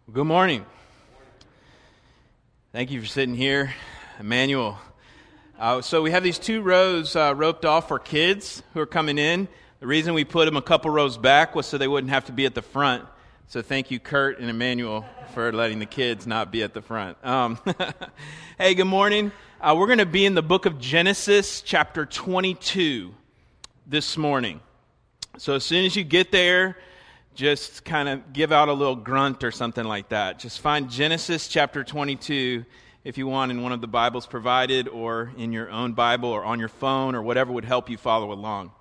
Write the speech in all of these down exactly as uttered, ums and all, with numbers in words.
Good morning. Thank you for sitting here, Emmanuel. Uh, so we have these two rows uh, roped off for kids who are coming in. The reason we put them a couple rows back was so they wouldn't have to be at the front. So thank you, Kurt and Emmanuel, for letting the kids not be at the front. Um, hey, good morning. Uh, we're going to be in the book of Genesis, chapter twenty-two, this morning. So as soon as you get there, just kind of give out a little grunt or something like that. Just find Genesis chapter twenty-two if you want in one of the Bibles provided or in your own Bible or on your phone or whatever would help you follow along.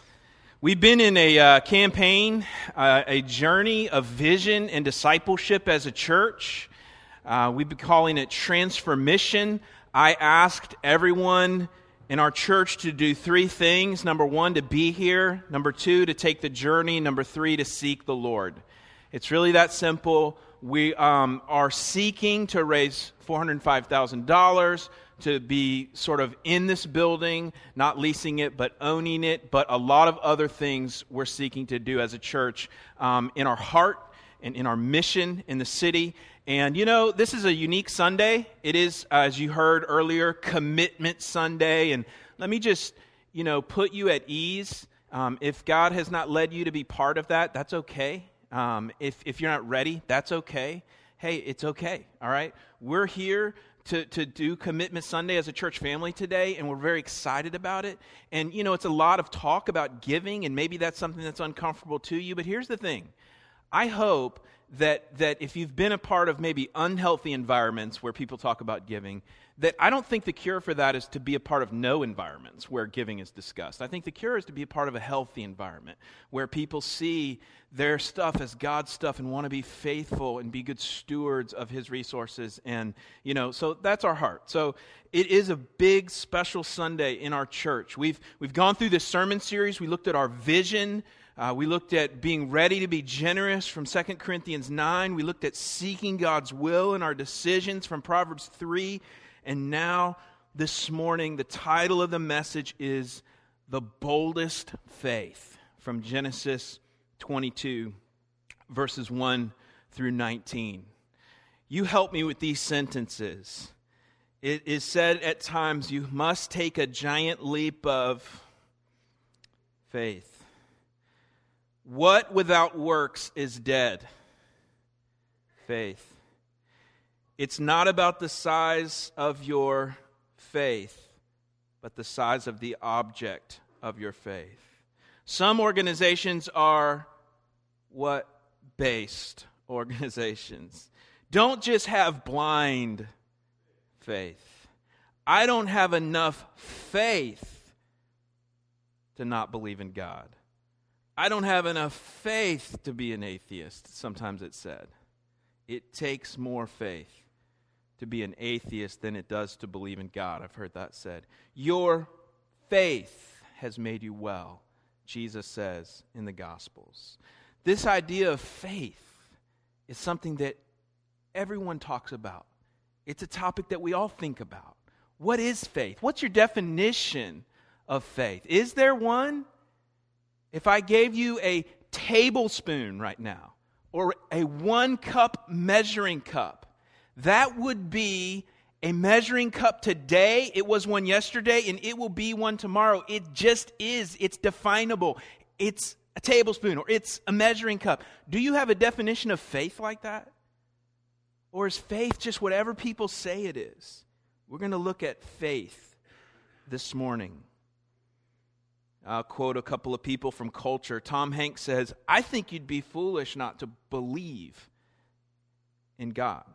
We've been in a uh, campaign, uh, a journey of vision and discipleship as a church. Uh, we've been calling it Transformation. I asked everyone in our church to do three things. Number one, to be here. Number two, to take the journey. Number three, to seek the Lord. It's really that simple. We um, are seeking to raise four hundred five thousand dollars to be sort of in this building, not leasing it, but owning it. But a lot of other things we're seeking to do as a church um, in our heart and in our mission in the city. And, you know, this is a unique Sunday. It is, as you heard earlier, Commitment Sunday. And let me just, you know, put you at ease. Um, if God has not led you to be part of that, that's okay. Um, if, if you're not ready, that's okay. Hey, it's okay, all right? We're here to, to do Commitment Sunday as a church family today, and we're very excited about it. And, you know, it's a lot of talk about giving, and maybe that's something that's uncomfortable to you. But here's the thing. I hope that that if you've been a part of maybe unhealthy environments where people talk about giving, that I don't think the cure for that is to be a part of no environments where giving is discussed. I think the cure is to be a part of a healthy environment where people see their stuff as God's stuff and want to be faithful and be good stewards of His resources. And, you know, so that's our heart. So it is a big, special Sunday in our church. We've we've gone through this sermon series. We looked at our vision. Uh, we looked at being ready to be generous from Second Corinthians nine. We looked at seeking God's will in our decisions from Proverbs three. And now, this morning, the title of the message is The Boldest Faith from Genesis twenty-two, verses one through nineteen. You help me with these sentences. It is said at times, you must take a giant leap of faith. What without works is dead? Faith. It's not about the size of your faith, but the size of the object of your faith. Some organizations are what? Based organizations. Don't just have blind faith. I don't have enough faith to not believe in God. I don't have enough faith to be an atheist, sometimes it's said. It takes more faith to be an atheist than it does to believe in God. I've heard that said. Your faith has made you well, Jesus says in the Gospels. This idea of faith is something that everyone talks about. It's a topic that we all think about. What is faith? What's your definition of faith? Is there one? If I gave you a tablespoon right now, or a one-cup measuring cup, that would be a measuring cup today. It was one yesterday, and it will be one tomorrow. It just is. It's definable. It's a tablespoon, or it's a measuring cup. Do you have a definition of faith like that? Or is faith just whatever people say it is? We're going to look at faith this morning. I'll quote a couple of people from culture. Tom Hanks says, I think you'd be foolish not to believe in God.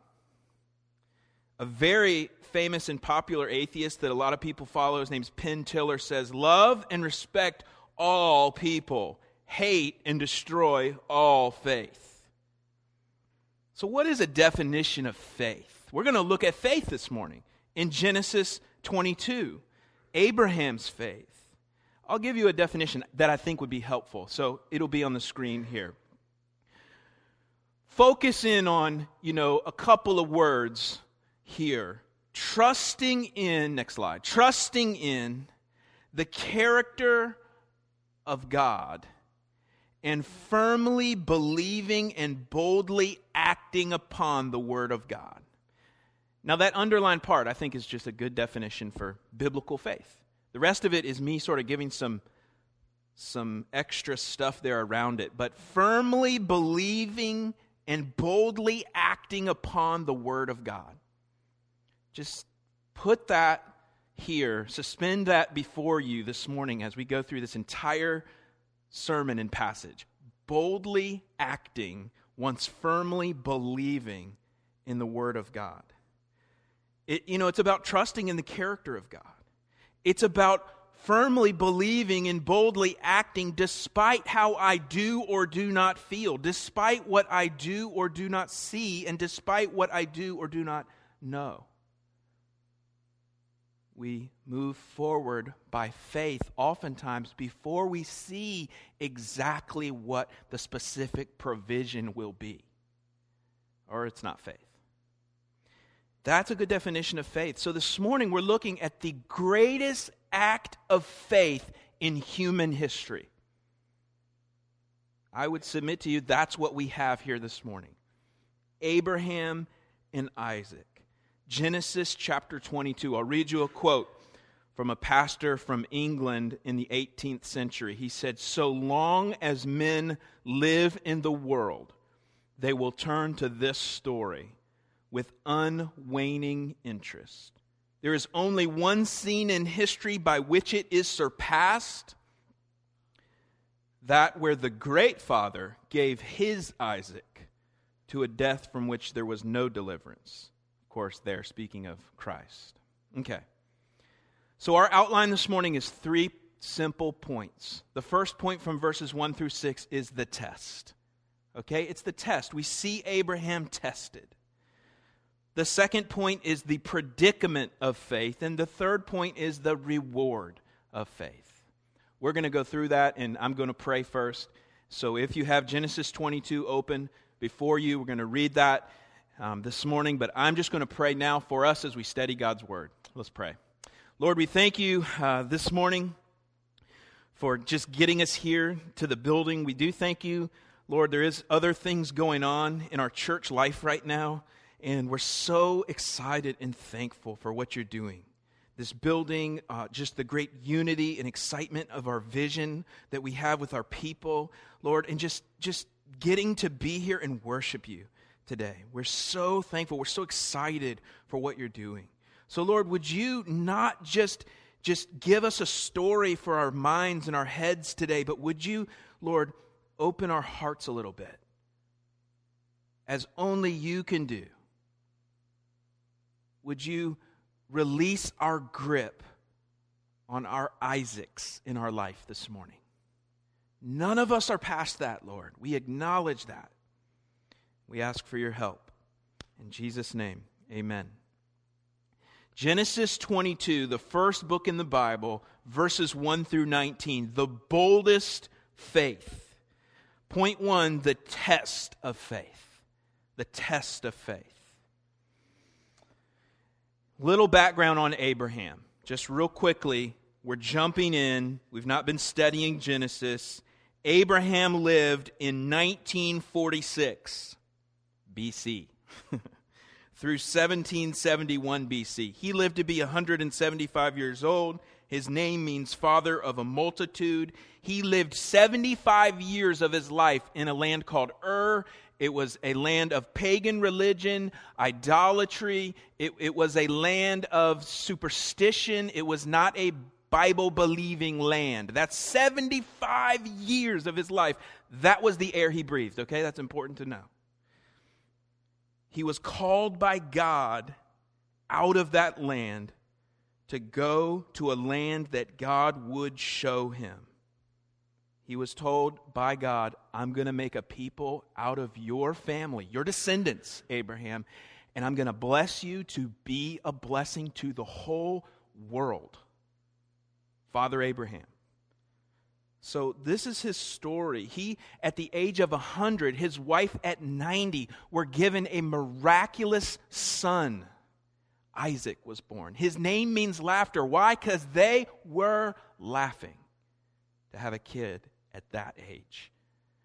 A very famous and popular atheist that a lot of people follow, his name's Penn Tiller, says, love and respect all people, hate and destroy all faith. So what is a definition of faith? We're going to look at faith this morning in Genesis twenty-two, Abraham's faith. I'll give you a definition that I think would be helpful. So it'll be on the screen here. Focus in on, you know, a couple of words here. Trusting in, next slide, trusting in the character of God and firmly believing and boldly acting upon the Word of God. Now that underlined part, I think, is just a good definition for biblical faith. The rest of it is me sort of giving some, some extra stuff there around it. But firmly believing and boldly acting upon the Word of God. Just put that here, suspend that before you this morning as we go through this entire sermon and passage. Boldly acting, once firmly believing in the Word of God. It, you know, it's about trusting in the character of God. It's about firmly believing and boldly acting despite how I do or do not feel, despite what I do or do not see, and despite what I do or do not know. We move forward by faith oftentimes before we see exactly what the specific provision will be. Or it's not faith. That's a good definition of faith. So this morning we're looking at the greatest act of faith in human history. I would submit to you that's what we have here this morning. Abraham and Isaac. Genesis chapter twenty-two. I'll read you a quote from a pastor from England in the eighteenth century. He said, "So long as men live in the world, they will turn to this story with unwaning interest. There is only one scene in history by which it is surpassed, that where the great father gave his Isaac to a death from which there was no deliverance." Of course, they're speaking of Christ. Okay. So our outline this morning is three simple points. The first point from verses one through six is the test. Okay? It's the test. We see Abraham tested. The second point is the predicament of faith. And the third point is the reward of faith. We're going to go through that, and I'm going to pray first. So if you have Genesis twenty-two open before you, we're going to read that Um, this morning, but I'm just going to pray now for us as we study God's Word. Let's pray. Lord, we thank you uh, this morning for just getting us here to the building. We do thank you, Lord, there is other things going on in our church life right now, and we're so excited and thankful for what you're doing. This building, uh, just the great unity and excitement of our vision that we have with our people, Lord, and just, just getting to be here and worship you today. We're so thankful. We're so excited for what you're doing. So, Lord, would you not just, just give us a story for our minds and our heads today, but would you, Lord, open our hearts a little bit, as only you can do. Would you release our grip on our Isaacs in our life this morning? None of us are past that, Lord. We acknowledge that. We ask for your help. In Jesus' name, amen. Genesis twenty-two, the first book in the Bible, verses one through nineteen, the boldest faith. Point one, the test of faith. The test of faith. Little background on Abraham. Just real quickly, we're jumping in. We've not been studying Genesis. Abraham lived in nineteen forty-six. B C through seventeen seventy-one B C. He lived to be one hundred seventy-five years old. His name means father of a multitude. He lived seventy-five years of his life in a land called Ur. It was a land of pagan religion, idolatry. It, it was a land of superstition. It was not a Bible-believing land. That's seventy-five years of his life. That was the air he breathed, okay? That's important to know. He was called by God out of that land to go to a land that God would show him. He was told by God, I'm going to make a people out of your family, your descendants, Abraham, and I'm going to bless you to be a blessing to the whole world. Father Abraham. So this is his story. He, at the age of one hundred, his wife at ninety, were given a miraculous son. Isaac was born. His name means laughter. Why? Because they were laughing to have a kid at that age.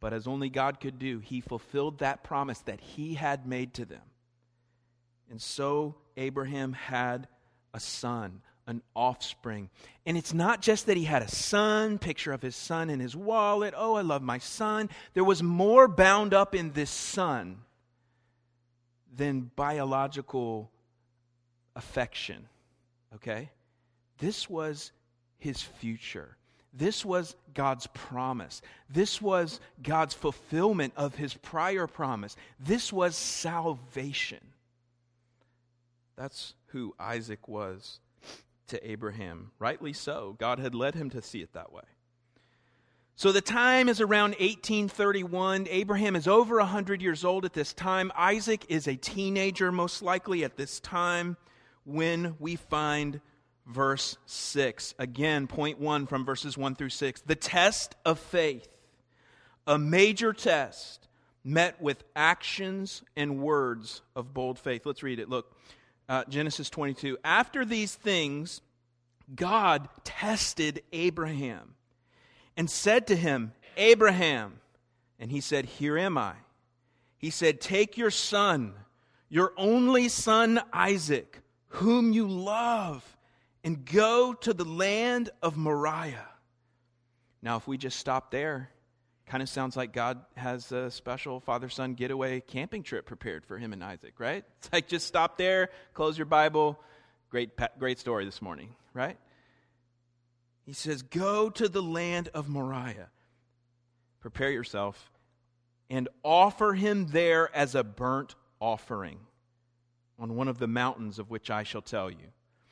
But as only God could do, he fulfilled that promise that he had made to them. And so Abraham had a son, an offspring. And it's not just that he had a son, picture of his son in his wallet. Oh, I love my son. There was more bound up in this son than biological affection. Okay? This was his future. This was God's promise. This was God's fulfillment of his prior promise. This was salvation. That's who Isaac was to Abraham. Rightly so. God had led him to see it that way. So the time is around eighteen thirty-one. Abraham is over one hundred years old at this time. Isaac is a teenager, most likely, at this time when we find verse six. Again, point one from verses one through six. The test of faith, a major test, met with actions and words of bold faith. Let's read it. Look, uh, Genesis twenty-two. After these things, God tested Abraham and said to him, Abraham. And he said, here am I. He said, take your son, your only son Isaac, whom you love, and go to the land of Moriah. Now, if we just stop there, kind of sounds like God has a special father-son getaway camping trip prepared for him and Isaac, right? It's like just stop there, close your Bible. Great, great story this morning, right? He says, go to the land of Moriah. Prepare yourself and offer him there as a burnt offering on one of the mountains of which I shall tell you.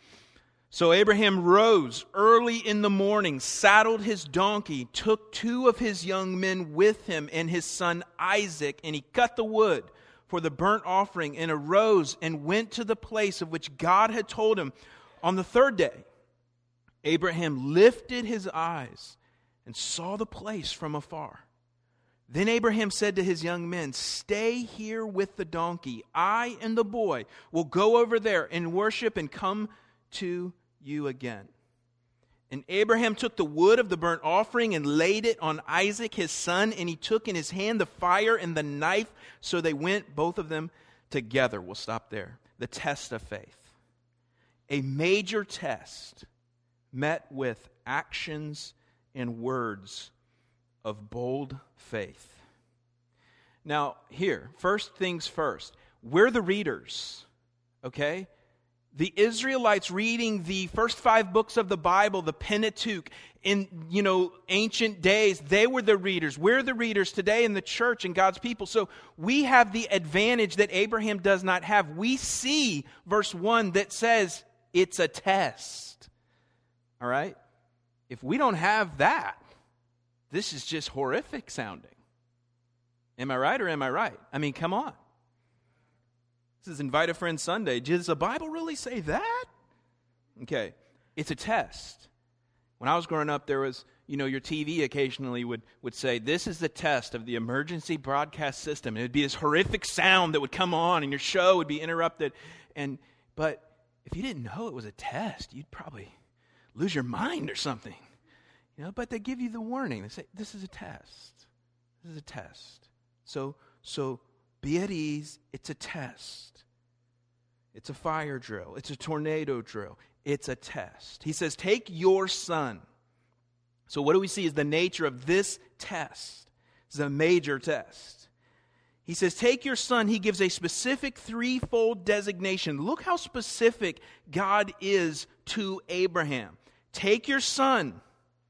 So Abraham rose early in the morning, saddled his donkey, took two of his young men with him and his son Isaac, and he cut the wood for the burnt offering and arose and went to the place of which God had told him. On the third day, Abraham lifted his eyes and saw the place from afar. Then Abraham said to his young men, stay here with the donkey. I and the boy will go over there and worship and come to you again. And Abraham took the wood of the burnt offering and laid it on Isaac his son, and he took in his hand the fire and the knife. So they went, both of them, together. We'll stop there. The test of faith. A major test met with actions and words of bold faith. Now, here, first things first. We're the readers, okay? The Israelites reading the first five books of the Bible, the Pentateuch, in, you know, ancient days, they were the readers. We're the readers today in the church and God's people. So we have the advantage that Abraham does not have. We see verse one that says it's a test. All right? If we don't have that, this is just horrific sounding. Am I right or am I right? I mean, come on. This is Invite a Friend Sunday. Does the Bible really say that? Okay, it's a test. When I was growing up, there was, you know, your T V occasionally would, would say, this is the test of the emergency broadcast system. It would be this horrific sound that would come on and your show would be interrupted. And but if you didn't know it was a test, you'd probably lose your mind or something. You know, but they give you the warning. They say, this is a test. This is a test. So, so be at ease. It's a test. It's a fire drill. It's a tornado drill. It's a test. He says, take your son. So what do we see is the nature of this test. This is a major test. He says, take your son. He gives a specific threefold designation. Look how specific God is to Abraham. Take your son,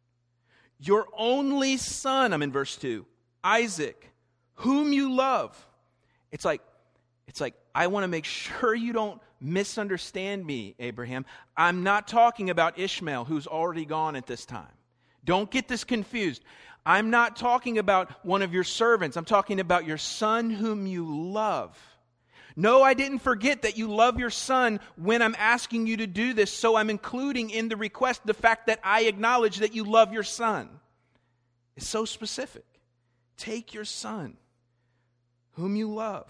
your only son, I'm in verse two, Isaac, whom you love. It's like, it's like, I want to make sure you don't misunderstand me, Abraham. I'm not talking about Ishmael, who's already gone at this time. Don't get this confused. I'm not talking about one of your servants. I'm talking about your son whom you love. No, I didn't forget that you love your son when I'm asking you to do this, so I'm including in the request the fact that I acknowledge that you love your son. It's so specific. Take your son, whom you love.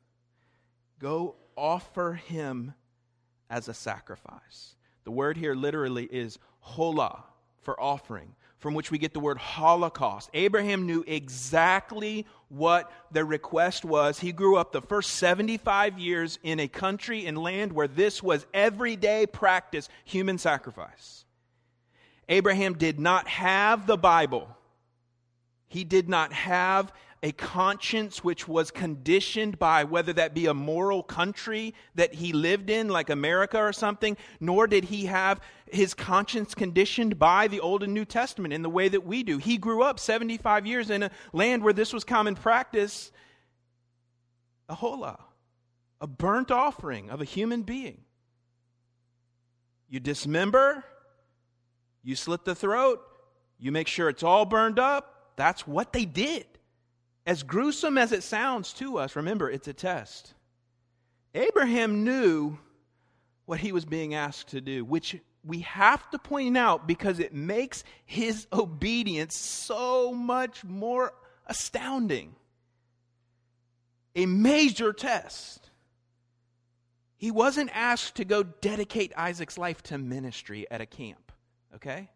Go offer him as a sacrifice. The word here literally is holah, for offering. from which we get the word Holocaust. Abraham knew exactly what their request was. He grew up the first seventy-five years in a country and land where this was everyday practice, human sacrifice. Abraham did not have the Bible. He did not have a conscience which was conditioned by whether that be a moral country that he lived in, like America or something, nor did he have his conscience conditioned by the Old and New Testament in the way that we do. He grew up seventy-five years in a land where this was common practice, a hola, a burnt offering of a human being. You dismember, you slit the throat, you make sure it's all burned up. That's what they did. As gruesome as it sounds to us, remember, it's a test. Abraham knew what he was being asked to do, which we have to point out because it makes his obedience so much more astounding. A major test. He wasn't asked to go dedicate Isaac's life to ministry at a camp, okay?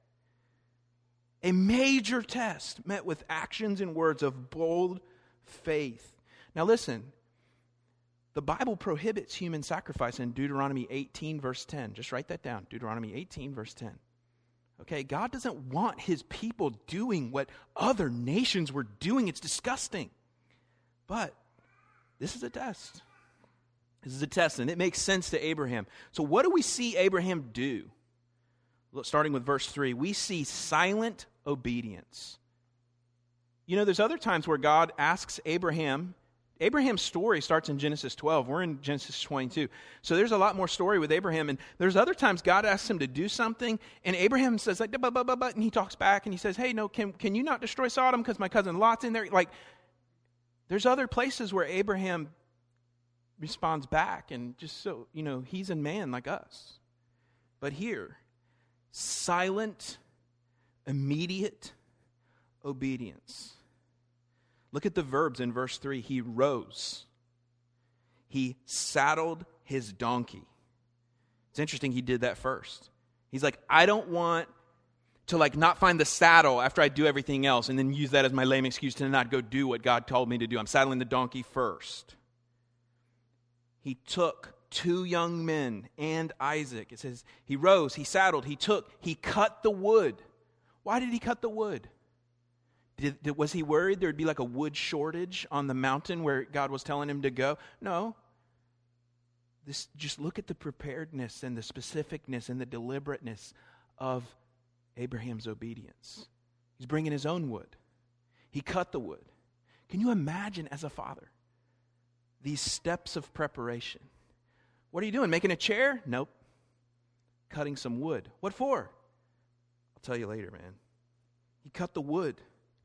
A major test met with actions and words of bold faith. Now listen, the Bible prohibits human sacrifice in Deuteronomy eighteen, verse ten. Just write that down, Deuteronomy eighteen, verse ten. Okay, God doesn't want his people doing what other nations were doing. It's disgusting. But this is a test. This is a test, and it makes sense to Abraham. So what do we see Abraham do? Starting with verse three, we see silent obedience. You know, there's other times where God asks Abraham. Abraham's story starts in Genesis twelve. We're in Genesis twenty-two. So there's a lot more story with Abraham. And there's other times God asks him to do something, and Abraham says, like, but, but, but, but, and he talks back, and he says, hey, no, can, can you not destroy Sodom because my cousin Lot's in there? Like, there's other places where Abraham responds back, and just so, you know, he's a man like us. But here, silent, immediate obedience. Look at the verbs in verse three. He rose. He saddled his donkey. It's interesting he did that first. He's like, I don't want to like not find the saddle after I do everything else and then use that as my lame excuse to not go do what God told me to do. I'm saddling the donkey first. He took two young men and Isaac. It says he rose, he saddled, he took, he cut the wood. Why did he cut the wood? Did, did, was he worried there would be like a wood shortage on the mountain where God was telling him to go? No. This, just look at the preparedness and the specificness and the deliberateness of Abraham's obedience. He's bringing his own wood. He cut the wood. Can you imagine as a father these steps of preparation? What are you doing? Making a chair? Nope. Cutting some wood. What for? I'll tell you later, man. He cut the wood.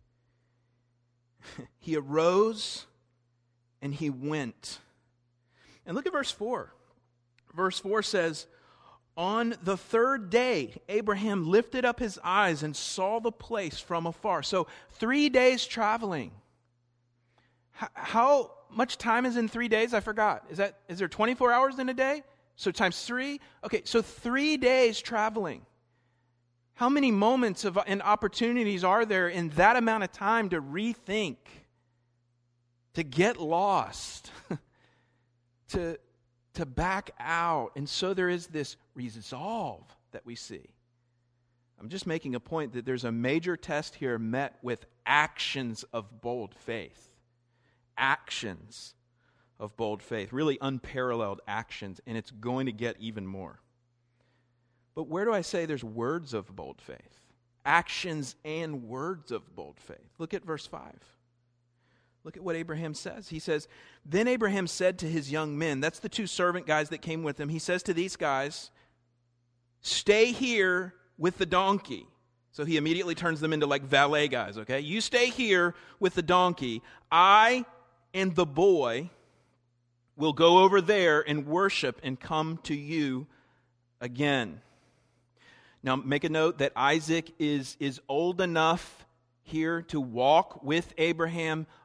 He arose and he went. And look at verse four. Verse four says, on the third day, Abraham lifted up his eyes and saw the place from afar. So three days traveling. H- how much time is in three days? I forgot. Is that is there twenty-four hours in a day? So times three? Okay, so three days traveling. How many moments of and opportunities are there in that amount of time to rethink, to get lost, to, to back out? And so there is this resolve that we see. I'm just making a point that there's a major test here met with actions of bold faith. Actions of bold faith. Really unparalleled actions, and it's going to get even more. But where do I say there's words of bold faith? Actions and words of bold faith. Look at verse five. Look at what Abraham says. He says, then Abraham said to his young men, that's the two servant guys that came with him. He says to these guys, stay here with the donkey. So he immediately turns them into like valet guys, okay? You stay here with the donkey. I and the boy will go over there and worship and come to you again. Now, make a note that Isaac is, is old enough here to walk with Abraham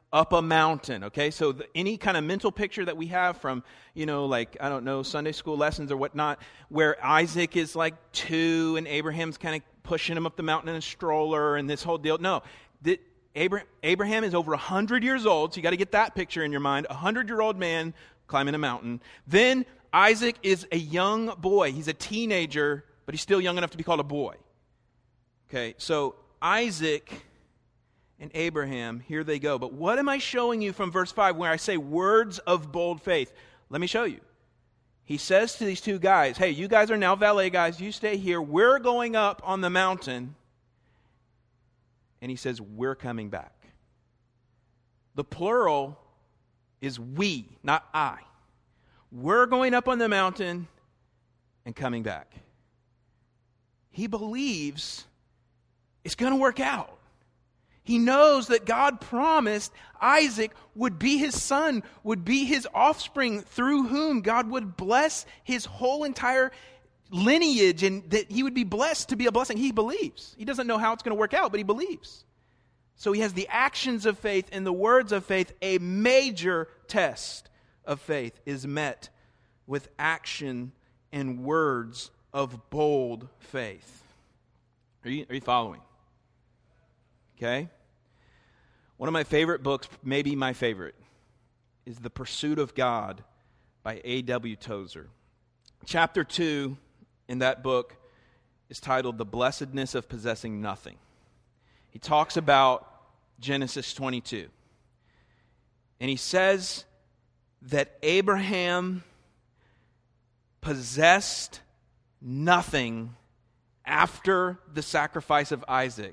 up a mountain, okay? So the, any kind of mental picture that we have from, you know, like, I don't know, Sunday school lessons or whatnot, where Isaac is like two and Abraham's kind of pushing him up the mountain in a stroller and this whole deal. No, the, Abraham, Abraham is over one hundred years old, so you got to get that picture in your mind. A one hundred-year-old man climbing a mountain. Then Isaac is a young boy. He's a teenager, but he's still young enough to be called a boy. Okay, so Isaac and Abraham, here they go. But what am I showing you from verse five where I say words of bold faith? Let me show you. He says to these two guys, hey, you guys are now valet guys. You stay here. We're going up on the mountain. And he says, we're coming back. The plural is we, not I. We're going up on the mountain and coming back. He believes it's going to work out. He knows that God promised Isaac would be his son, would be his offspring, through whom God would bless his whole entire lineage, and that he would be blessed to be a blessing. He believes. He doesn't know how it's going to work out, but he believes. So he has the actions of faith and the words of faith. A major test of faith is met with action and words of bold faith. Are you, are you following? Okay? One of my favorite books, maybe my favorite, is The Pursuit of God by A W Tozer. Chapter two in that book is titled The Blessedness of Possessing Nothing. He talks about Genesis twenty-two. And he says that Abraham possessed nothing after the sacrifice of Isaac,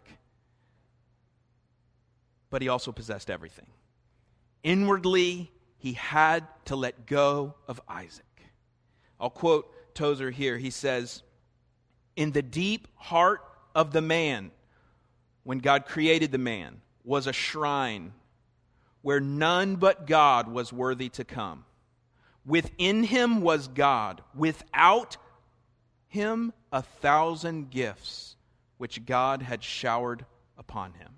but he also possessed everything. Inwardly, he had to let go of Isaac. I'll quote Tozer here. He says, in the deep heart of the man, when God created the man, was a shrine where none but God was worthy to come. Within him was God. Without him, a thousand gifts which God had showered upon him.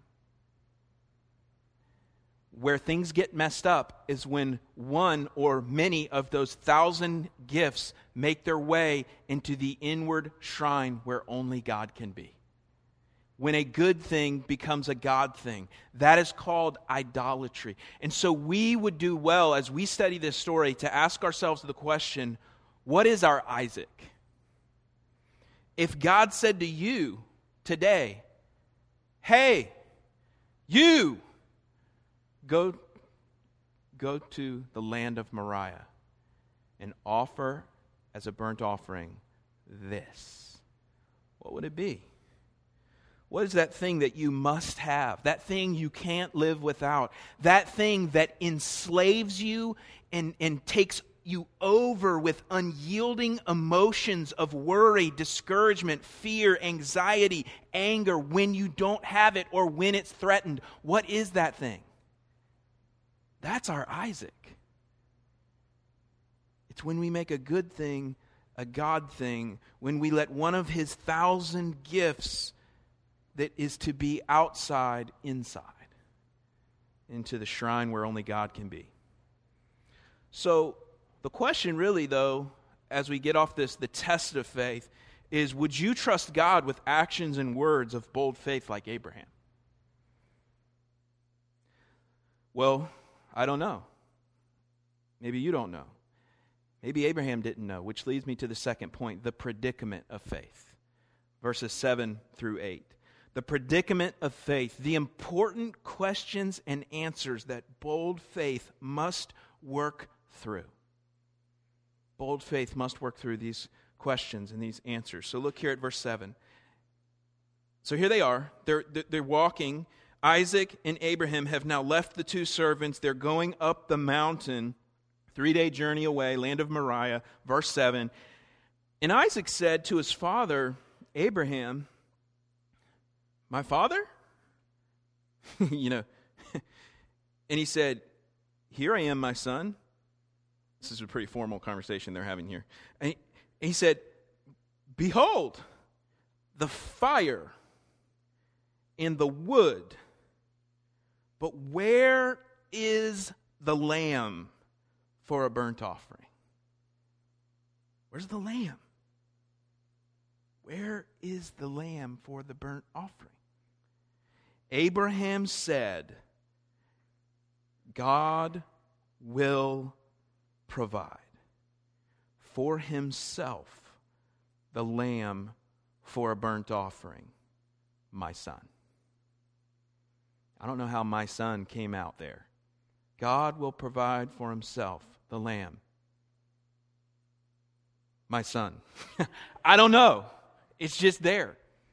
Where things get messed up is when one or many of those thousand gifts make their way into the inward shrine where only God can be. When a good thing becomes a God thing, that is called idolatry. And so we would do well as we study this story to ask ourselves the question, what is our Isaac? If God said to you today, hey, you, Go, go to the land of Moriah and offer as a burnt offering this. What would it be? What is that thing that you must have? That thing you can't live without? That thing that enslaves you and, and takes you over with unyielding emotions of worry, discouragement, fear, anxiety, anger when you don't have it or when it's threatened? What is that thing? That's our Isaac. It's when we make a good thing a God thing, when we let one of his thousand gifts that is to be outside, inside, into the shrine where only God can be. So the question really, though, as we get off this, the test of faith, is would you trust God with actions and words of bold faith like Abraham? Well, I don't know. Maybe you don't know. Maybe Abraham didn't know, which leads me to the second point, the predicament of faith. Verses seven through eight. The predicament of faith, the important questions and answers that bold faith must work through. Bold faith must work through these questions and these answers. So look here at verse seven. So here they are. They're, they're walking. Isaac and Abraham have now left the two servants. They're going up the mountain, three-day journey away, land of Moriah. Verse seven. And Isaac said to his father, Abraham, my father? you know, and he said, here I am, my son. This is a pretty formal conversation they're having here. And he, and he said, behold, the fire and the wood, but where is the lamb for a burnt offering? Where's the lamb? Where is the lamb for the burnt offering? Abraham said, God will provide for himself the lamb for a burnt offering, my son. I don't know how my son came out there. God will provide for himself the lamb, my son. I don't know. It's just there.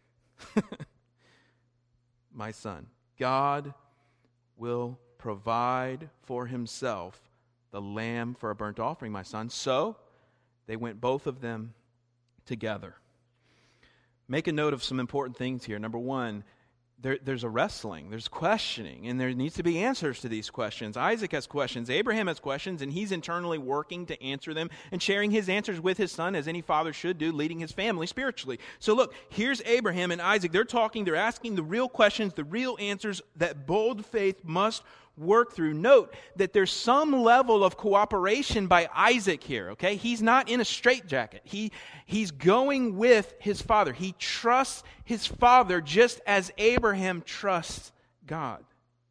My son. God will provide for himself the lamb for a burnt offering, my son. So they went both of them together. Make a note of some important things here. Number one, there, there's a wrestling, there's questioning, and there needs to be answers to these questions. Isaac has questions, Abraham has questions, and he's internally working to answer them and sharing his answers with his son, as any father should do, leading his family spiritually. So look, here's Abraham and Isaac. They're talking, they're asking the real questions, the real answers that bold faith must work through. Note that there's some level of cooperation by Isaac here, okay? He's not in a straitjacket. He, he's going with his father. He trusts his father just as Abraham trusts God.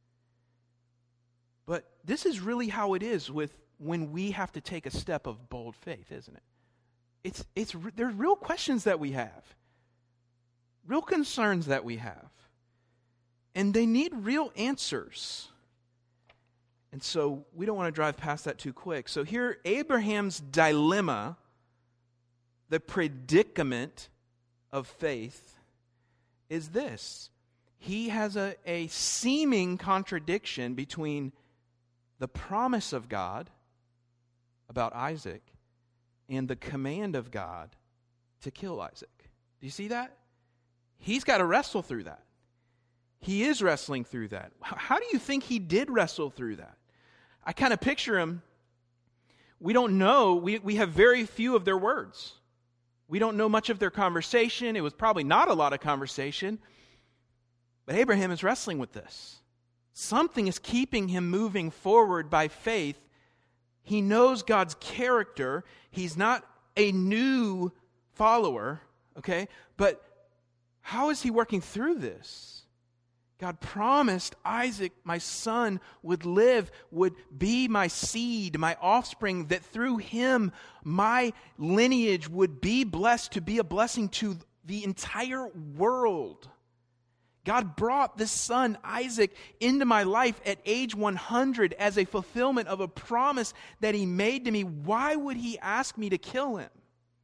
But this is really how it is with when we have to take a step of bold faith, isn't it? It's, it's, there's real questions that we have, real concerns that we have, and they need real answers. And so we don't want to drive past that too quick. So here, Abraham's dilemma, the predicament of faith, is this. He has a, a seeming contradiction between the promise of God about Isaac and the command of God to kill Isaac. Do you see that? He's got to wrestle through that. He is wrestling through that. How do you think he did wrestle through that? I kind of picture him. We don't know. We, we have very few of their words. We don't know much of their conversation. It was probably not a lot of conversation. But Abraham is wrestling with this. Something is keeping him moving forward by faith. He knows God's character. He's not a new follower, okay? But how is he working through this? God promised Isaac, my son, would live, would be my seed, my offspring, that through him my lineage would be blessed to be a blessing to the entire world. God brought this son, Isaac, into my life at age one hundred as a fulfillment of a promise that he made to me. Why would he ask me to kill him?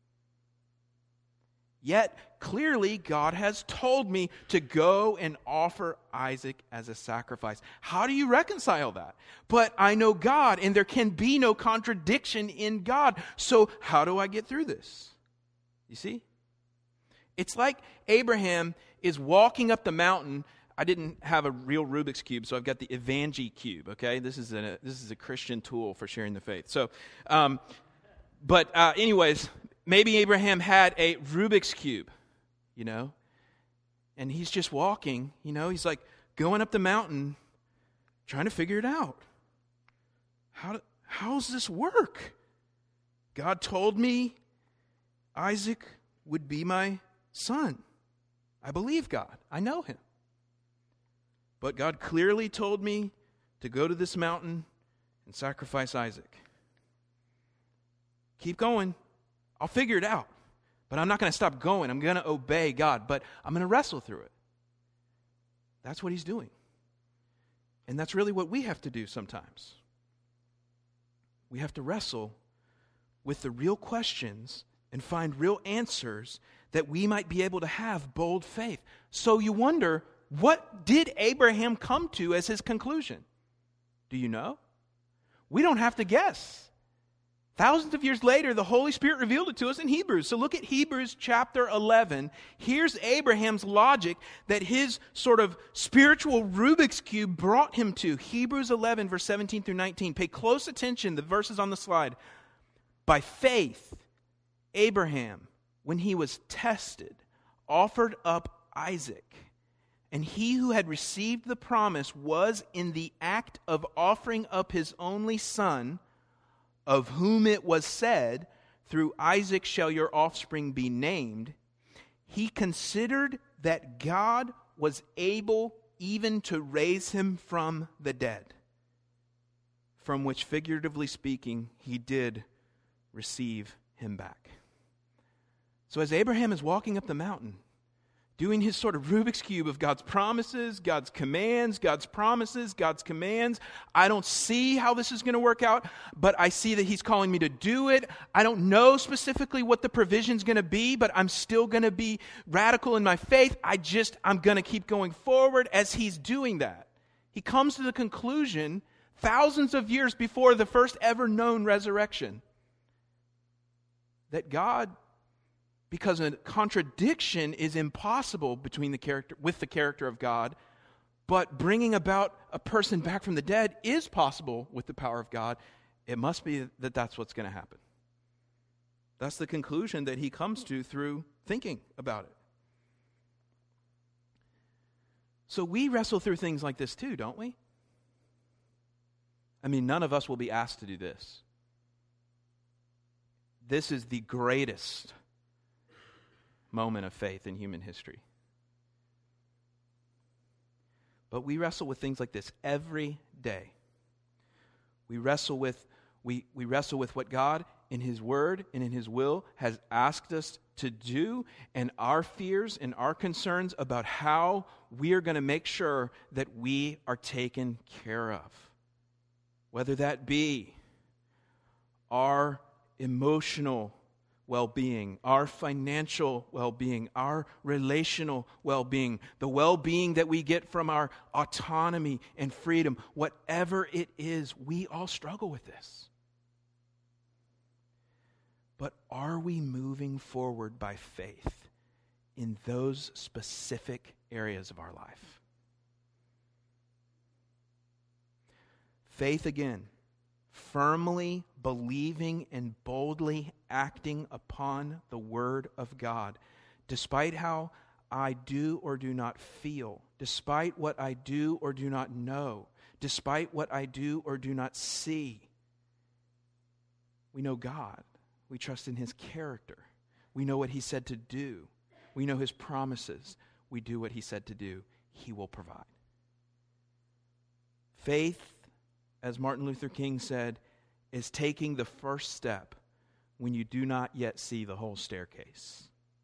Yet, clearly, God has told me to go and offer Isaac as a sacrifice. How do you reconcile that? But I know God, and there can be no contradiction in God. So how do I get through this? You see? It's like Abraham is walking up the mountain. I didn't have a real Rubik's Cube, so I've got the Evangi Cube, okay? This is a, this is a Christian tool for sharing the faith. So, um, but uh, anyways... Maybe Abraham had a Rubik's Cube, you know, and he's just walking, you know, he's like going up the mountain, trying to figure it out. How do, how's this work? God told me Isaac would be my son. I believe God. I know him. But God clearly told me to go to this mountain and sacrifice Isaac. Keep going. I'll figure it out, but I'm not going to stop going. I'm going to obey God, but I'm going to wrestle through it. That's what he's doing. And that's really what we have to do sometimes. We have to wrestle with the real questions and find real answers that we might be able to have bold faith. So you wonder, what did Abraham come to as his conclusion? Do you know? We don't have to guess. Thousands of years later, the Holy Spirit revealed it to us in Hebrews. So look at Hebrews chapter eleven. Here's Abraham's logic that his sort of spiritual Rubik's Cube brought him to. Hebrews eleven, verse seventeen through nineteen. Pay close attention, the verses on the slide. By faith, Abraham, when he was tested, offered up Isaac And he who had received the promise was in the act of offering up his only son, of whom it was said, through Isaac shall your offspring be named. He considered that God was able even to raise him from the dead, from which, figuratively speaking, he did receive him back. So as Abraham is walking up the mountain, doing his sort of Rubik's Cube of God's promises, God's commands, God's promises, God's commands. I don't see how this is going to work out, but I see that he's calling me to do it. I don't know specifically what the provision's going to be, but I'm still going to be radical in my faith. I just, I'm going to keep going forward as he's doing that. He comes to the conclusion, thousands of years before the first ever known resurrection, that God, because a contradiction is impossible between the character with the character of God, but bringing about a person back from the dead is possible with the power of God. It must be that that's what's going to happen. That's the conclusion that he comes to through thinking about it. So we wrestle through things like this too, don't we? I mean, none of us will be asked to do this. This is the greatest moment of faith in human history. But we wrestle with things like this every day. We wrestle with we, we wrestle with what God in His Word and in His will has asked us to do, and our fears and our concerns about how we are going to make sure that we are taken care of. Whether that be our emotional well-being, our financial well-being, our relational well-being, the well-being that we get from our autonomy and freedom, whatever it is, we all struggle with this. But are we moving forward by faith in those specific areas of our life? Faith again, firmly believing and boldly acting upon the Word of God, despite how I do or do not feel, despite what I do or do not know, despite what I do or do not see. We know God. We trust in His character. We know what He said to do. We know His promises. We do what He said to do. He will provide. Faith, as Martin Luther King said, is taking the first step when you do not yet see the whole staircase.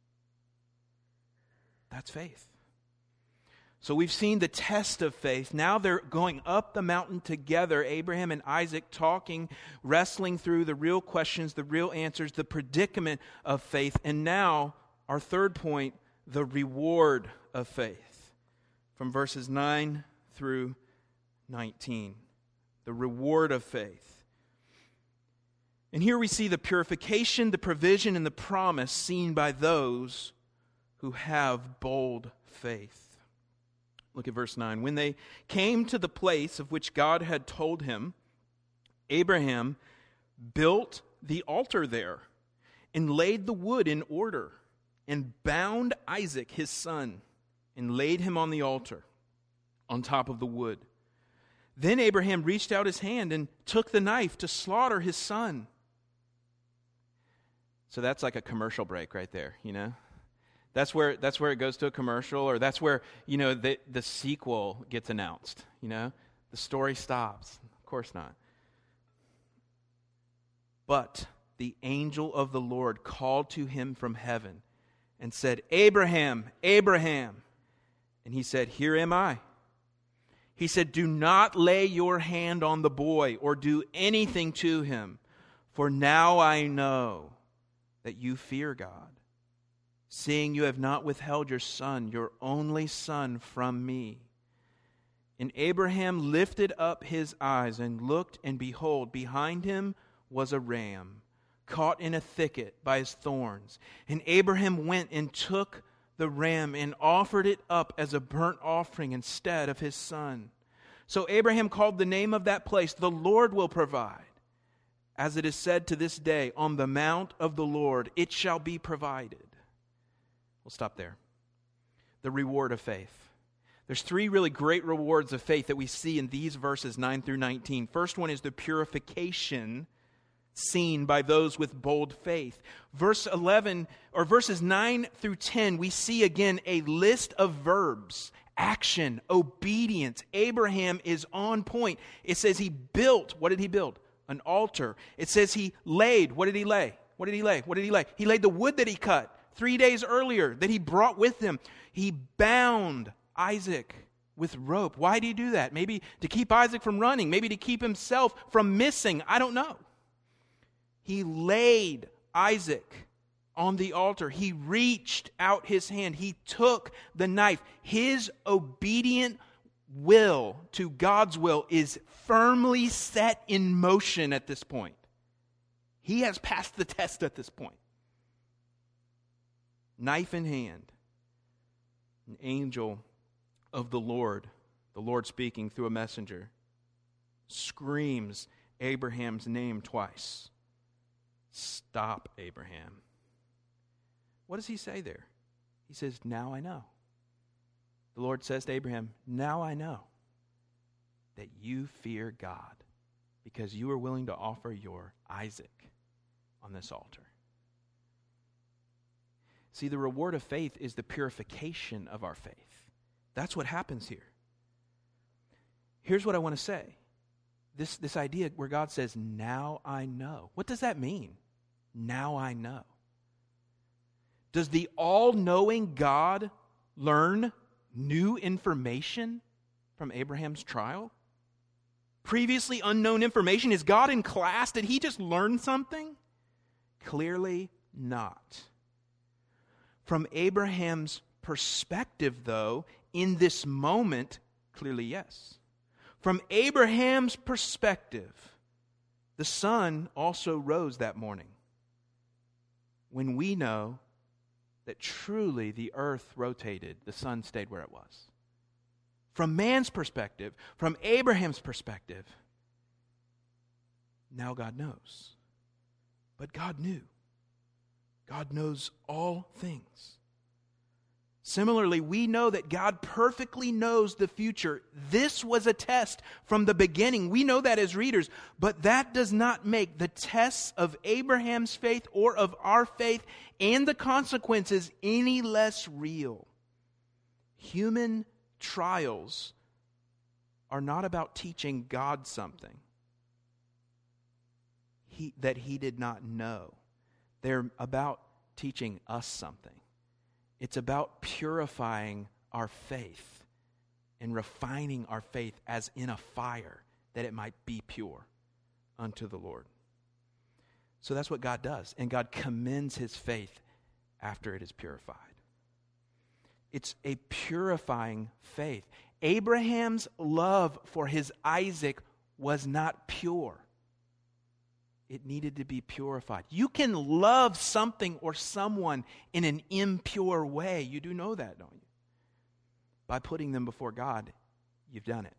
That's faith. So we've seen the test of faith. Now they're going up the mountain together, Abraham and Isaac talking, wrestling through the real questions, the real answers, the predicament of faith. And now, our third point, the reward of faith. From verses nine through nineteen. The reward of faith. And here we see the purification, the provision, and the promise seen by those who have bold faith. Look at verse nine. When they came to the place of which God had told him, Abraham built the altar there and laid the wood in order and bound Isaac his son and laid him on the altar on top of the wood. Then Abraham reached out his hand and took the knife to slaughter his son. So that's like a commercial break right there, you know? That's where that's where it goes to a commercial, or that's where, you know, the, the sequel gets announced, you know? The story stops. Of course not. But the angel of the Lord called to him from heaven and said, Abraham, Abraham. And he said, Here am I. He said, Do not lay your hand on the boy or do anything to him, for now I know that you fear God, seeing you have not withheld your son, your only son, from me. And Abraham lifted up his eyes and looked, and behold, behind him was a ram, caught in a thicket by his thorns. And Abraham went and took the ram and offered it up as a burnt offering instead of his son. So Abraham called the name of that place, The Lord Will Provide. As it is said to this day, on the mount of the Lord it shall be provided. We'll stop there. The reward of faith. There's three really great rewards of faith that we see in these verses nine through nineteen. First one is the purification seen by those with bold faith. Verse eleven, or verses nine through ten, we see again a list of verbs. Action, obedience. Abraham is on point. It says he built. What did he build? An altar. It says he laid. What did he lay? What did he lay? What did he lay? He laid the wood that he cut three days earlier that he brought with him. He bound Isaac with rope. Why did he do that? Maybe to keep Isaac from running. Maybe to keep himself from missing. I don't know. He laid Isaac on the altar. He reached out his hand. He took the knife. His obedient will to God's will is firmly set in motion at this point. He has passed the test at this point. Knife in hand, an angel of the Lord, the Lord speaking through a messenger, screams Abraham's name twice. Stop, Abraham. What does he say there? He says, now I know. The Lord says to Abraham, now I know that you fear God because you are willing to offer your Isaac on this altar. See, the reward of faith is the purification of our faith. That's what happens here. Here's what I want to say. This, this idea where God says, now I know. What does that mean? Now I know. Does the all-knowing God learn new information from Abraham's trial? Previously unknown information? Is God in class? Did he just learn something? Clearly not. From Abraham's perspective, though, in this moment, clearly yes. From Abraham's perspective, the sun also rose that morning. When we know that truly the earth rotated, the sun stayed where it was. From man's perspective, from Abraham's perspective, now God knows. But God knew. God knows all things. Similarly, we know that God perfectly knows the future. This was a test from the beginning. We know that as readers, but that does not make the tests of Abraham's faith or of our faith and the consequences any less real. Human trials are not about teaching God something he, that he did not know. They're about teaching us something. It's about purifying our faith and refining our faith as in a fire, that it might be pure unto the Lord. So that's what God does. And God commends his faith after it is purified. It's a purifying faith. Abraham's love for his Isaac was not pure. It needed to be purified. You can love something or someone in an impure way. You do know that, don't you? By putting them before God, you've done it.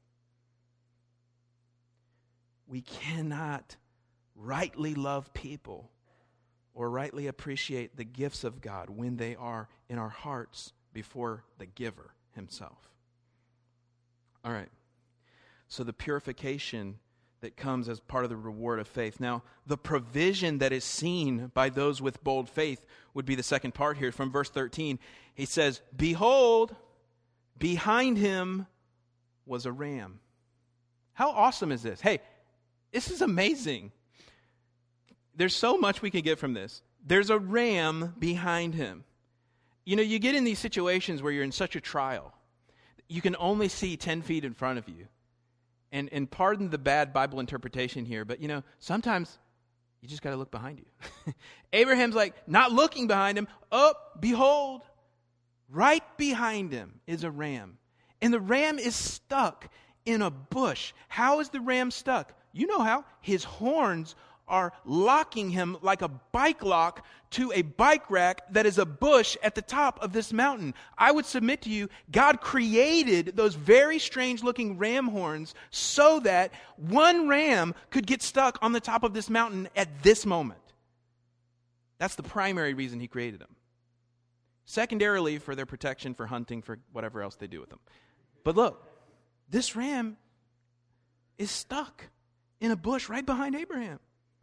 We cannot rightly love people or rightly appreciate the gifts of God when they are in our hearts before the giver himself. All right. So the purification that comes as part of the reward of faith. Now, the provision that is seen by those with bold faith would be the second part here from verse thirteen. He says, behold, behind him was a ram. How awesome is this? Hey, this is amazing. There's so much we can get from this. There's a ram behind him. You know, you get in these situations where you're in such a trial. You can only see ten feet in front of you. And and pardon the bad Bible interpretation here, but you know, sometimes you just got to look behind you. Abraham's like, not looking behind him. Oh, behold, right behind him is a ram. And the ram is stuck in a bush. How is the ram stuck? You know how. His horns are locking him like a bike lock to a bike rack that is a bush at the top of this mountain. I would submit to you, God created those very strange looking ram horns so that one ram could get stuck on the top of this mountain at this moment. That's the primary reason he created them. Secondarily, for their protection, for hunting, for whatever else they do with them. But look, this ram is stuck in a bush right behind Abraham.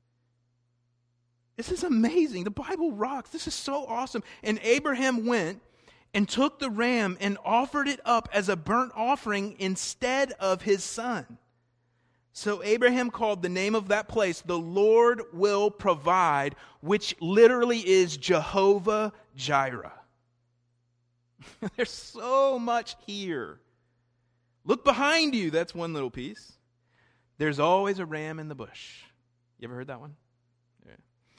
This is amazing. The Bible rocks. This is so awesome. And Abraham went and took the ram and offered it up as a burnt offering instead of his son. So Abraham called the name of that place, the Lord will provide, which literally is Jehovah Jireh. There's so much here. Look behind you. That's one little piece. There's always a ram in the bush. You ever heard that one? Yeah.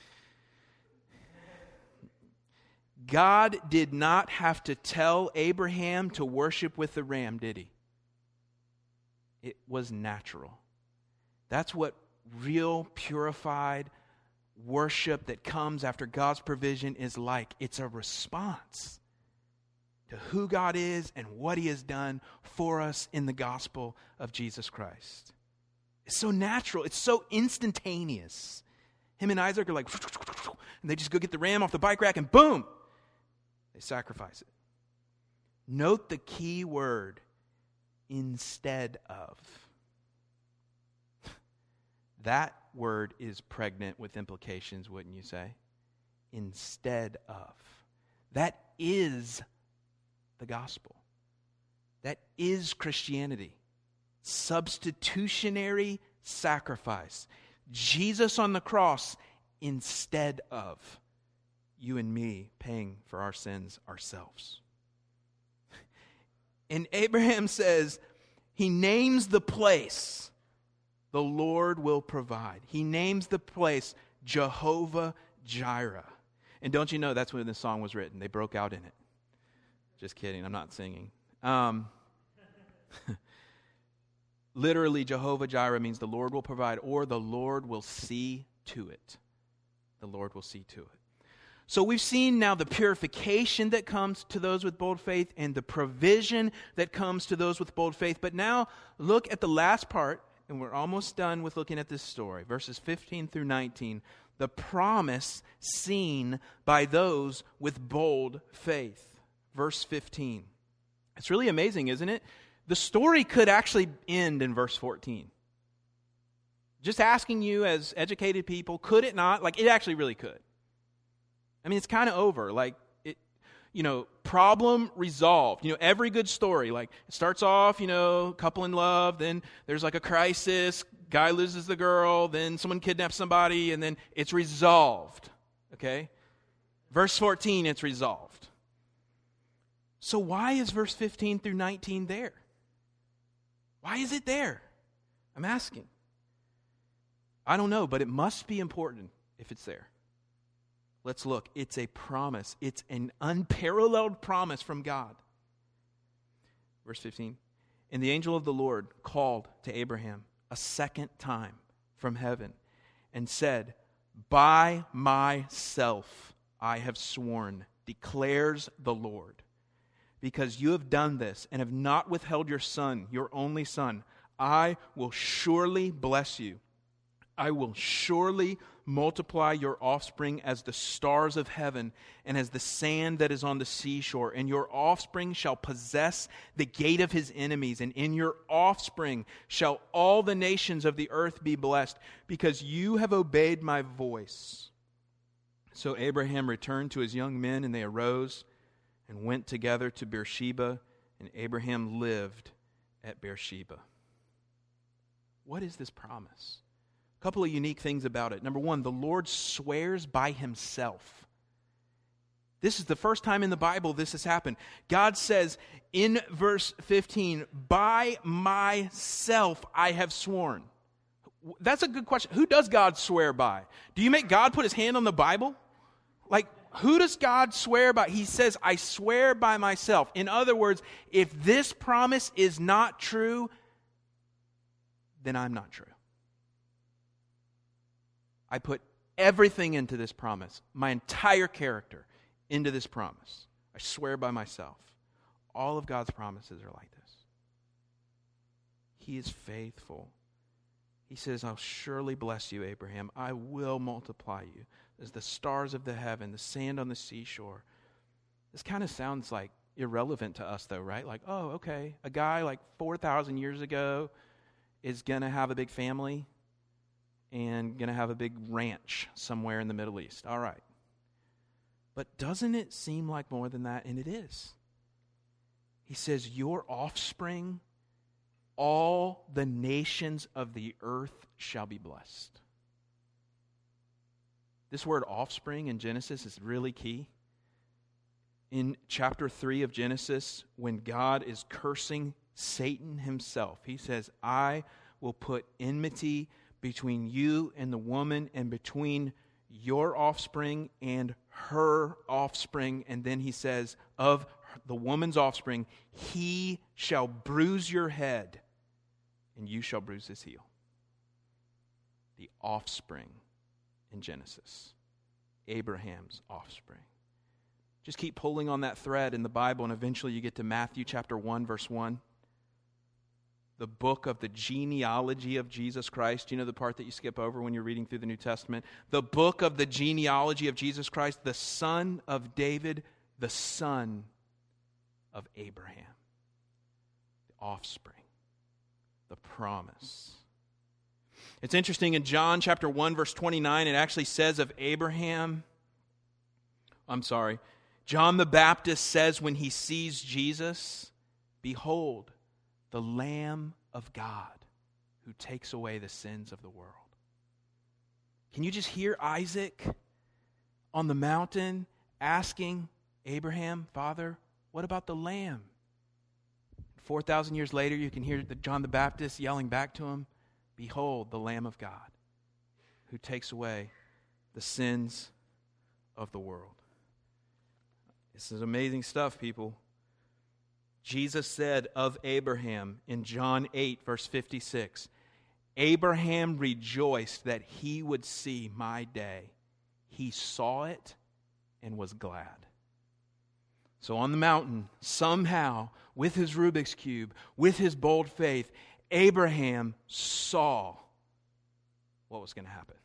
God did not have to tell Abraham to worship with the ram, did he? It was natural. That's what real, purified worship that comes after God's provision is like. It's a response to who God is and what He has done for us in the gospel of Jesus Christ. It's so natural. It's so instantaneous. Him and Isaac are like, and they just go get the ram off the bike rack and boom, they sacrifice it. Note the key word, instead of. That word is pregnant with implications, wouldn't you say? Instead of. That is the gospel. That is Christianity. Substitutionary sacrifice. Jesus on the cross instead of you and me paying for our sins ourselves. And Abraham says, he names the place, the Lord will provide. He names the place Jehovah Jireh. And don't you know that's when this song was written? They broke out in it. Just kidding, I'm not singing. Um, literally, Jehovah Jireh means the Lord will provide, or the Lord will see to it. The Lord will see to it. So we've seen now the purification that comes to those with bold faith and the provision that comes to those with bold faith. But now look at the last part, and we're almost done with looking at this story. Verses fifteen through nineteen. The promise seen by those with bold faith. Verse fifteen. It's really amazing, isn't it? The story could actually end in verse fourteen. Just asking you as educated people, could it not? Like, it actually really could. I mean, it's kind of over. Like, it, you know, problem resolved. You know, every good story, like, it starts off, you know, couple in love, then there's like a crisis, guy loses the girl, then someone kidnaps somebody, and then it's resolved. Okay? Verse fourteen, it's resolved. So why is verse fifteen through nineteen there? Why is it there? I'm asking. I don't know, but it must be important if it's there. Let's look. It's a promise. It's an unparalleled promise from God. Verse fifteen. And the angel of the Lord called to Abraham a second time from heaven and said, by myself I have sworn, declares the Lord, because you have done this and have not withheld your son, your only son, I will surely bless you. I will surely multiply your offspring as the stars of heaven and as the sand that is on the seashore. And your offspring shall possess the gate of his enemies. And in your offspring shall all the nations of the earth be blessed, because you have obeyed my voice. So Abraham returned to his young men, and they arose and went together to Beersheba, and Abraham lived at Beersheba. What is this promise? A couple of unique things about it. Number one, the Lord swears by himself. This is the first time in the Bible this has happened. God says in verse fifteen, by myself I have sworn. That's a good question. Who does God swear by? Do you make God put his hand on the Bible? Like, who does God swear by? He says, I swear by myself. In other words, if this promise is not true, then I'm not true. I put everything into this promise, my entire character into this promise. I swear by myself. All of God's promises are like this. He is faithful. He says, I'll surely bless you, Abraham. I will multiply you as the stars of the heaven, the sand on the seashore. This kind of sounds like irrelevant to us though, right? Like, oh, okay, a guy like four thousand years ago is going to have a big family and going to have a big ranch somewhere in the Middle East. All right. But doesn't it seem like more than that? And it is. He says, your offspring, all the nations of the earth shall be blessed. This word offspring in Genesis is really key. In chapter three of Genesis, when God is cursing Satan himself, he says, I will put enmity between you and the woman, and between your offspring and her offspring. And then he says, of the woman's offspring, he shall bruise your head, and you shall bruise his heel. The offspring in Genesis. Abraham's offspring. Just keep pulling on that thread in the Bible, and eventually you get to Matthew chapter one, verse one. The book of the genealogy of Jesus Christ. You know the part that you skip over when you're reading through the New Testament? The book of the genealogy of Jesus Christ, the son of David, the son of Abraham. The offspring. The promise. It's interesting, in John chapter one, verse twenty-nine, it actually says of Abraham, I'm sorry, John the Baptist says when he sees Jesus, behold, the Lamb of God who takes away the sins of the world. Can you just hear Isaac on the mountain asking Abraham, Father, what about the lamb? four thousand years later, you can hear the John the Baptist yelling back to him, behold, the Lamb of God who takes away the sins of the world. This is amazing stuff, people. Jesus said of Abraham in John eight, verse fifty-six, Abraham rejoiced that he would see my day. He saw it and was glad. So on the mountain, somehow, with his Rubik's Cube, with his bold faith, Abraham saw what was going to happen.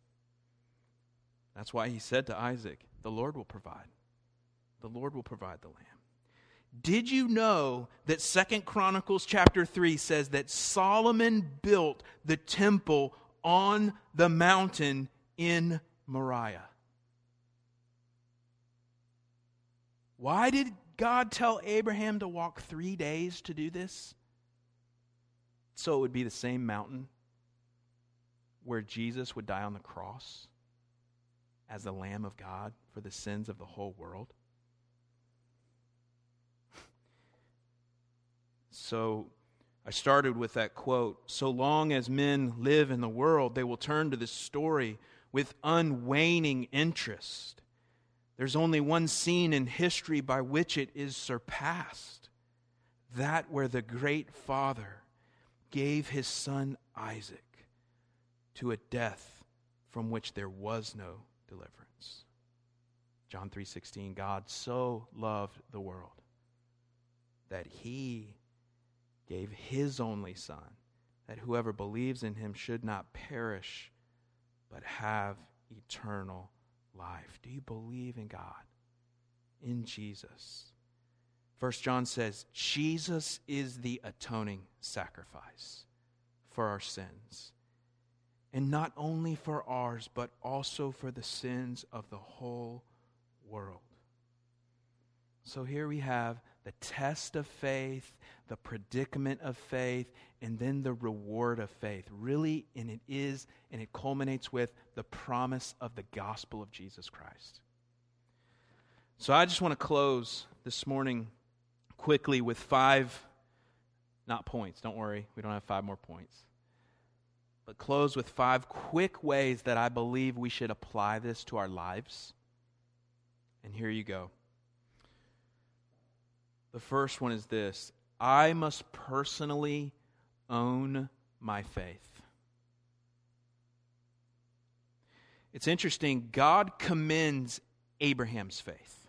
That's why he said to Isaac, the Lord will provide. The Lord will provide the lamb. Did you know that Second Chronicles chapter three says that Solomon built the temple on the mountain in Moriah? Why did God tell Abraham to walk three days to do this? So it would be the same mountain where Jesus would die on the cross as the Lamb of God for the sins of the whole world. So I started with that quote, so long as men live in the world, they will turn to this story with unwaning interest. There's only one scene in history by which it is surpassed, that where the great Father gave his son Isaac to a death from which there was no deliverance. John three sixteen, God so loved the world that he gave his only Son, that whoever believes in him should not perish, but have eternal life. Do you believe in God? In Jesus? First John says, Jesus is the atoning sacrifice for our sins. And not only for ours, but also for the sins of the whole world. So here we have the test of faith, the predicament of faith, and then the reward of faith. Really, and it is, and it culminates with the promise of the gospel of Jesus Christ. So I just want to close this morning quickly with five, not points, don't worry, we don't have five more points. But close with five quick ways that I believe we should apply this to our lives. And here you go. The first one is this: I must personally own my faith. It's interesting, God commends Abraham's faith.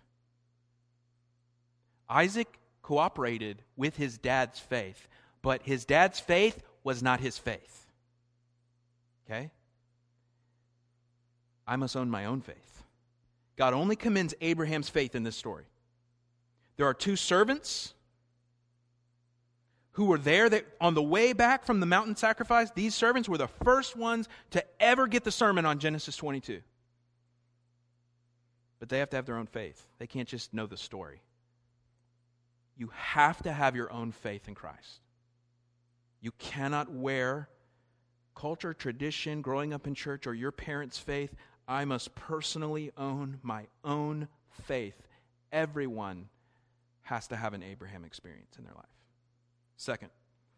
Isaac cooperated with his dad's faith, but his dad's faith was not his faith. Okay? I must own my own faith. God only commends Abraham's faith in this story. There are two servants who were there that on the way back from the mountain sacrifice. These servants were the first ones to ever get the sermon on Genesis twenty-two. But they have to have their own faith. They can't just know the story. You have to have your own faith in Christ. You cannot wear culture, tradition, growing up in church, or your parents' faith. I must personally own my own faith. Everyone has to have an Abraham experience in their life. Second,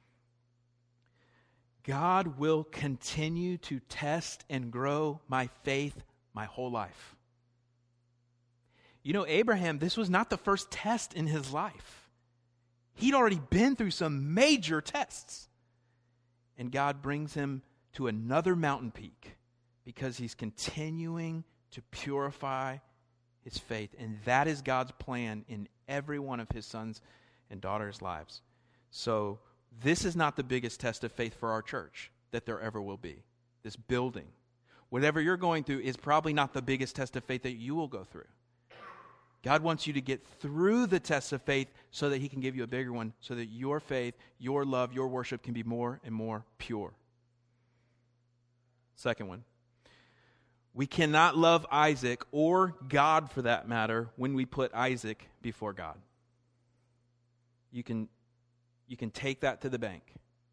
God will continue to test and grow my faith my whole life. You know, Abraham, this was not the first test in his life. He'd already been through some major tests. And God brings him to another mountain peak because he's continuing to purify his faith. And that is God's plan in every one of his sons and daughters' lives. So this is not the biggest test of faith for our church that there ever will be. This building. Whatever you're going through is probably not the biggest test of faith that you will go through. God wants you to get through the test of faith so that he can give you a bigger one, so that your faith, your love, your worship can be more and more pure. Second one. We cannot love Isaac, or God for that matter, when we put Isaac before God. You can, you can take that to the bank.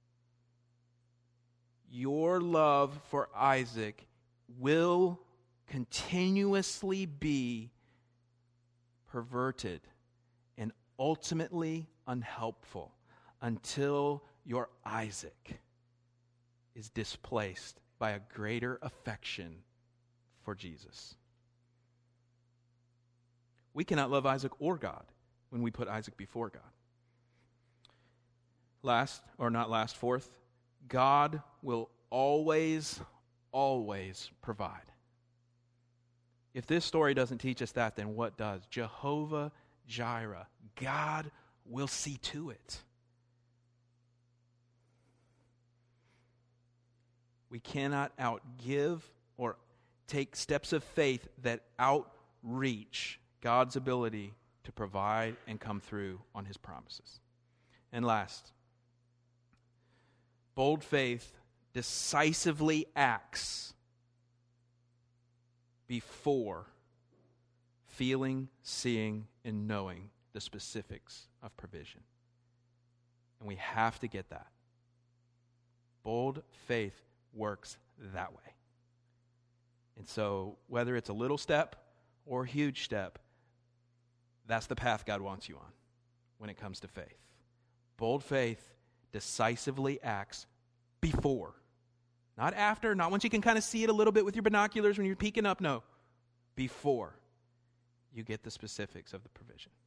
Your love for Isaac will continuously be perverted and ultimately unhelpful until your Isaac is displaced by a greater affection for Jesus. We cannot love Isaac or God when we put Isaac before God. Last, or not last, fourth, God will always, always provide. If this story doesn't teach us that, then what does? Jehovah Jireh. God will see to it. We cannot outgive or take steps of faith that outreach God's ability to provide and come through on his promises. And last, bold faith decisively acts before feeling, seeing, and knowing the specifics of provision. And we have to get that. Bold faith works that way. And so, whether it's a little step or a huge step, that's the path God wants you on when it comes to faith. Bold faith decisively acts before. Not after, not once you can kind of see it a little bit with your binoculars when you're peeking up. No, before you get the specifics of the provision.